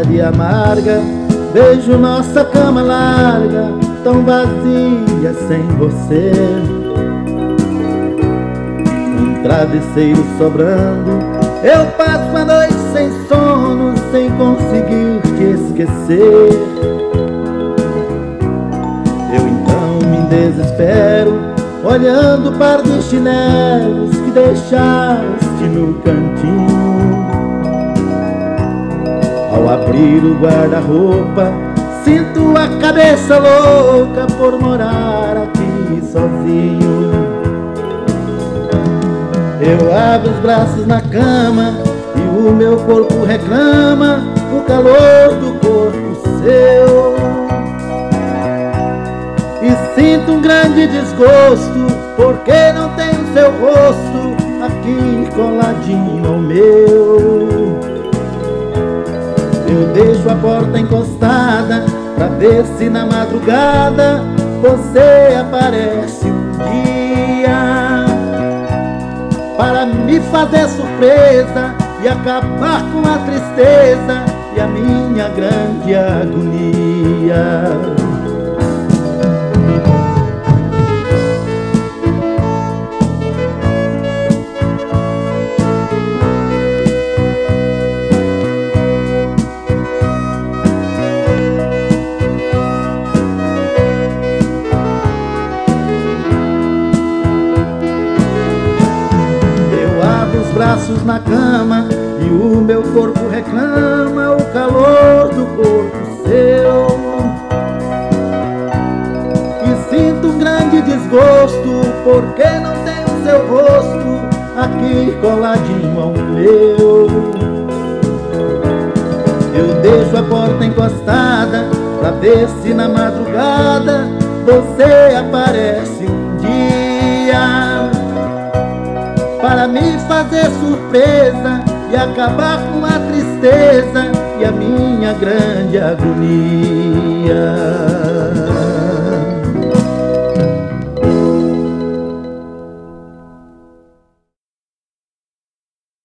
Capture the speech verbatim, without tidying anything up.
tarde amarga, vejo nossa cama larga, tão vazia sem você. Um travesseiro sobrando, eu passo a noite sem sono, sem conseguir te esquecer. Eu então me desespero, olhando para os chinelos que deixaste no cantinho. Ao abrir o guarda-roupa, sinto a cabeça louca por morar aqui sozinho. Eu abro os braços na cama e o meu corpo reclama o calor do corpo seu. E sinto um grande desgosto, porque não tenho seu rosto aqui coladinho ao meu. Eu deixo a porta encostada pra ver se na madrugada você aparece um dia, para me fazer surpresa e acabar com a tristeza e a minha grande agonia. Braços na cama e o meu corpo reclama o calor do corpo seu. E sinto um grande desgosto, porque não tenho seu rosto aqui coladinho ao meu. Eu deixo a porta encostada pra ver se na madrugada você aparece um dia, para me fazer surpresa e acabar com a tristeza e a minha grande agonia.